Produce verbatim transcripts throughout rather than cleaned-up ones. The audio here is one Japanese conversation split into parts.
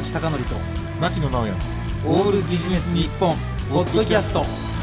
口貴教と牧野直哉オールビジネス日本ポッドキャスト。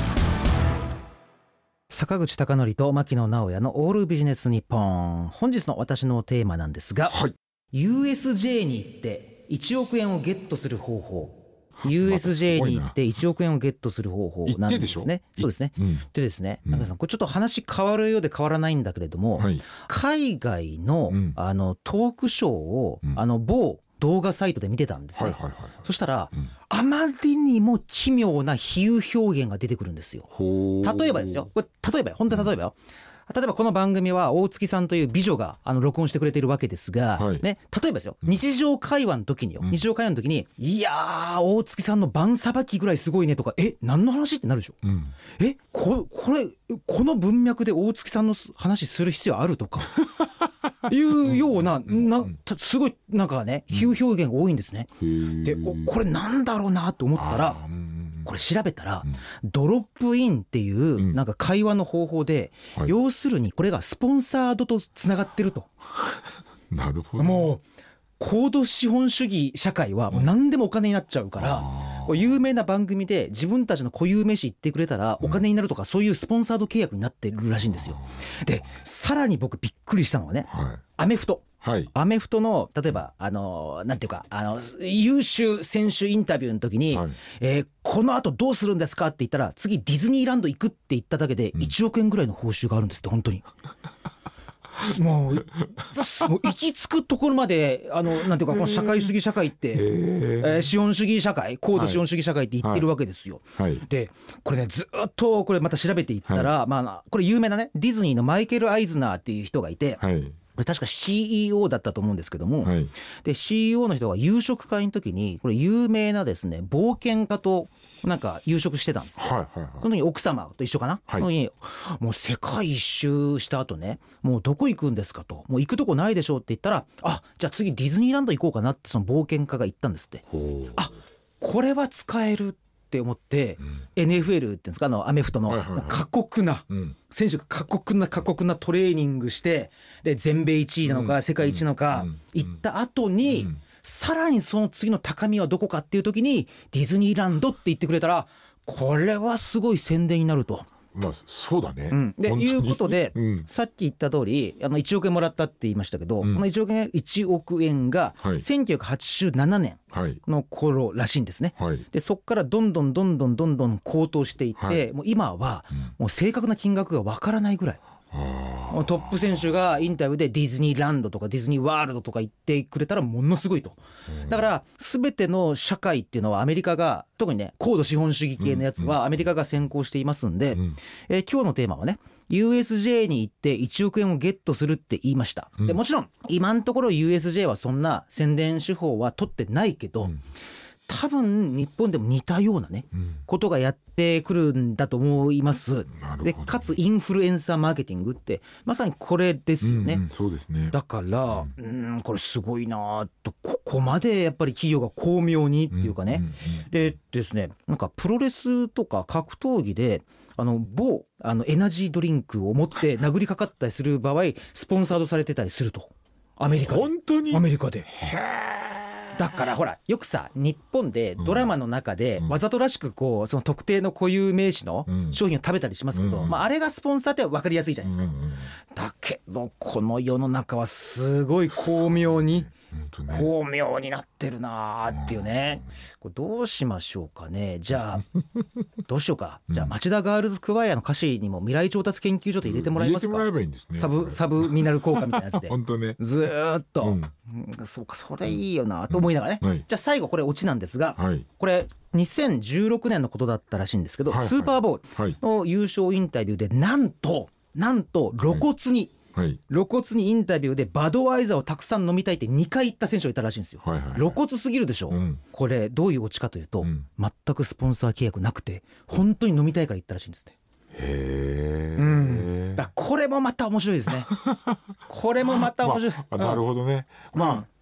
坂口貴教と牧野直哉のオールビジネス日本。本日の私のテーマなんですが、はい、ユーエスジェー に行っていちおくえんをゲットする方法。ユーエスジェー に行っていちおくえんをゲットする方法なんですね。そうですね。うん、でですね、中井さん、これちょっと話変わるようで変わらないんだけれども、はい、海外の、うん、あのトークショーを、うん、あの某動画サイトで見てたんですね。はいはいはいはい、そしたら、うん、あまりにも奇妙な比喩表現が出てくるんですよ。例えばですよ。これ例えば本当に例えばよ。うん例えばこの番組は大月さんという美女があの録音してくれているわけですが、はいね、例えばですよ、日常会話の時によ、うん、日常会話の時にいやー大月さんの番さばきぐらいすごいねとか、え何の話ってなるでしょ、うん、えここれこの文脈で大月さんの話する必要あるとかいうような、なすごいなんかね比喩表現が多いんですね。でおこれなんだろうなと思ったらこれ調べたら、うん、ドロップインっていうなんか会話の方法で、うん、要するにこれがスポンサードとつながってるとなるほど。 もう高度資本主義社会はもう何でもお金になっちゃうから、うん、有名な番組で自分たちの固有名詞言ってくれたらお金になるとか、うん、そういうスポンサード契約になってるらしいんですよ。でさらに僕びっくりしたのはね、はい、アメフトはい、アメフトの例えばあのなんていうかあの優秀選手インタビューの時に、はいえー、この後どうするんですかって言ったら次ディズニーランド行くって言っただけでいちおくえんぐらいの報酬があるんですって本当に。もう、もう行き着くところまであのなんていうかこの社会主義社会って、えー、資本主義社会高度資本主義社会って言ってるわけですよ。はいはい、でこれねずっとこれまた調べていったら、はいまあ、これ有名なねディズニーのマイケル・アイズナーっていう人がいて、はいこれ確か シーイーオー だったと思うんですけども、はい、で シーイーオー の人が夕食会の時にこれ有名なですね冒険家となんか夕食してたんです、はいはいはい、その時に奥様と一緒かな、はい、その時にもう世界一周した後ねもうどこ行くんですかともう行くとこないでしょうって言ったらあじゃあ次ディズニーランド行こうかなってその冒険家が言ったんですって。あこれは使えるって思って、うん、エヌエフエル っていうんですかあのアメフトの過酷な、はいはいはい、選手が過酷な過酷なトレーニングしてで全米いちいなのか、うん、世界一なのか、うん、行った後に、うん、さらにその次の高みはどこかっていう時にディズニーランドって言ってくれたらこれはすごい宣伝になると。 まあそうだね、 うん、でいうことで、うん、さっき言った通りあのいちおくえんもらったって言いましたけど、うん、このいちおくえん、いちおくえんがせんきゅうひゃくはちじゅうななねんの頃らしいんですね、はい、でそこからどんどんどんどんどんどん高騰していって、はい、もう今はもう正確な金額がわからないぐらい、うん、トップ選手がインタビューでディズニーランドとかディズニーワールドとか言ってくれたらものすごいと、うん、だから全ての社会っていうのはアメリカが特にね高度資本主義系のやつはアメリカが先行していますんで、うんうんえー、今日のテーマはね ユーエスジェー に行っていちおくえんをゲットするって言いました、うん、でもちろん今のところ ユーエスジェー はそんな宣伝手法は取ってないけど、うん多分日本でも似たようなね、うん、ことがやってくるんだと思います。でかつインフルエンサーマーケティングってまさにこれですよね、 うんうん、そうですね。 だから、うん、うんこれすごいなとここまでやっぱり企業が巧妙にっていうかね、うんうんうん、でですねなんかプロレスとか格闘技であの某あのエナジードリンクを持って殴りかかったりする場合スポンサードされてたりするとアメリカで本当にアメリカでだからほらよくさ日本でドラマの中でわざとらしくこうその特定の固有名詞の商品を食べたりしますけど、うんまあ、あれがスポンサーって分かりやすいじゃないですか、うんうん、だけどこの世の中はすごい巧妙に巧妙になってるなーっていうね、これどうしましょうかね。じゃあどうしようか、じゃあ町田ガールズクワイアの歌詞にも未来調達研究所と入れてもらえますか。 入れてもらえばいいんですね。 サブ、サブミナル効果みたいなやつで本当ねずーっと、うんうん、そうかそれいいよなと思いながらね、うんはい、じゃあ最後これオチなんですが、はい、これにせんじゅうろくねんのことだったらしいんですけど、はいはい、スーパーボウルの優勝インタビューでなんとなんと露骨に、はいはい、露骨にインタビューでバドワイザーをたくさん飲みたいってにかい言った選手がいたらしいんですよ、はいはいはい、露骨すぎるでしょ、うん、これどういうオチかというと、うん、全くスポンサー契約なくて本当に飲みたいから言ったらしいんですね。 へー、 うん、だこれもまた面白いですねこれもまた面白い、 まあ、なるほどね、 まあ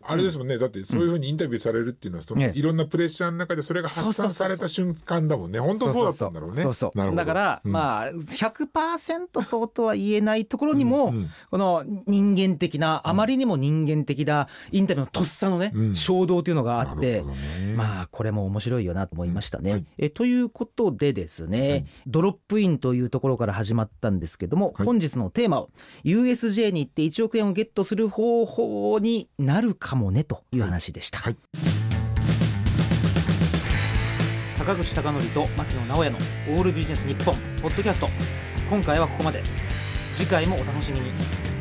あれですもんね、だってそういうふうにインタビューされるっていうのはそのねいろんなプレッシャーの中でそれが発散された瞬間だもんね。本当そうだったんだろうね。 そうそうなるほどだから、 うんまあ ひゃくパーセント そうとは言えないところにも、 うんうんこの人間的なあまりにも人間的なインタビューのとっさのね、 うん衝動というのがあって、 なるほどね。 まあこれも面白いよなと思いましたね、 うんはいえということでですね、 はいドロップインというところから始まったんですけども、 はい本日のテーマを ユーエスジェー に行っていちおくえんをゲットする方法になるかもねという話でした、 はい坂口孝則と牧野直哉のオールビジネス日本ポッドキャスト、今回はここまで。次回もお楽しみに。